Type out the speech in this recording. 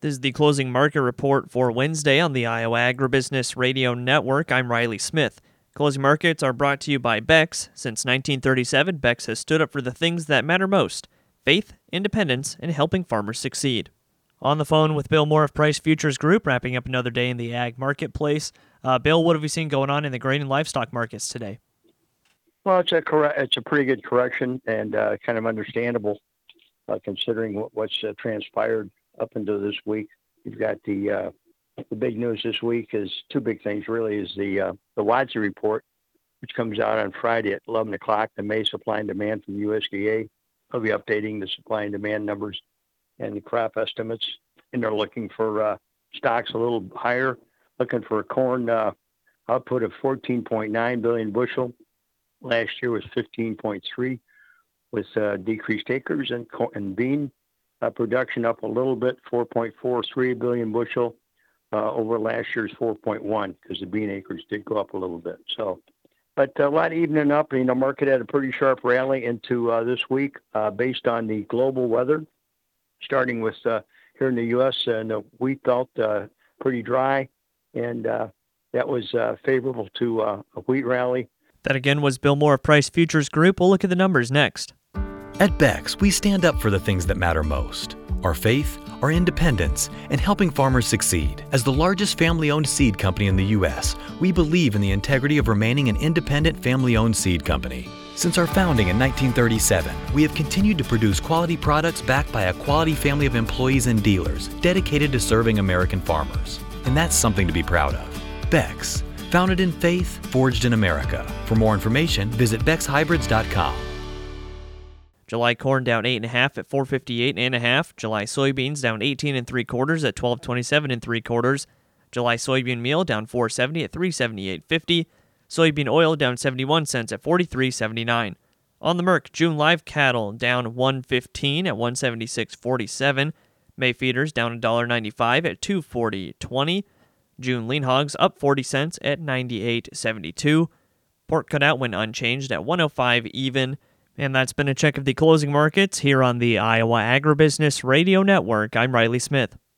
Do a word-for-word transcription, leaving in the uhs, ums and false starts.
This is the closing market report for Wednesday on the Iowa Agribusiness Radio Network. I'm Riley Smith. Closing markets are brought to you by Beck's. Since nineteen thirty-seven, Beck's has stood up for the things that matter most: faith, independence, and helping farmers succeed. On the phone with Bill Moore of Price Futures Group, wrapping up another day in the ag marketplace. Uh, Bill, what have we seen going on in the grain and livestock markets today? Well, it's a correct, it's a pretty good correction and uh, kind of understandable uh, considering what, what's uh, transpired up into this week. You've got the uh, the big news this week is two big things really is the uh, the W A D S I report, which comes out on Friday at eleven o'clock, the May supply and demand from U S D A. They'll be updating the supply and demand numbers and the crop estimates, and they're looking for uh, stocks a little higher, looking for a corn uh, output of fourteen point nine billion bushel. Last year was fifteen point three, with uh, decreased acres, and, co- and bean uh, production up a little bit, four point four three billion bushel uh, over last year's four point one, because the bean acres did go up a little bit. So, but a lot evening up. You know, market had a pretty sharp rally into uh, this week uh, based on the global weather, starting with uh, here in the U S and the wheat belt uh, pretty dry, and uh, that was uh, favorable to uh, a wheat rally. That again was Bill Moore of Price Futures Group. We'll look at the numbers next. At Beck's, we stand up for the things that matter most: our faith, our independence, and helping farmers succeed. As the largest family-owned seed company in the U S, we believe in the integrity of remaining an independent family-owned seed company. Since our founding in nineteen thirty-seven, we have continued to produce quality products backed by a quality family of employees and dealers dedicated to serving American farmers. And that's something to be proud of. Beck's, founded in faith, forged in America. For more information, visit bex hybrids dot com. July corn down eight and a half at four fifty-eight and a half. July soybeans down eighteen and three quarters at twelve twenty-seven and three quarters. July soybean meal down four seventy at three seventy-eight fifty. Soybean oil down seventy-one cents at forty-three seventy-nine. On the Merc, June live cattle down one fifteen at one seventy-six forty-seven. May feeders down one ninety-five at two forty twenty. June lean hogs up forty cents at ninety-eight seventy-two. Pork cutout went unchanged at one oh five even. And that's been a check of the closing markets here on the Iowa Agribusiness Radio Network. I'm Riley Smith.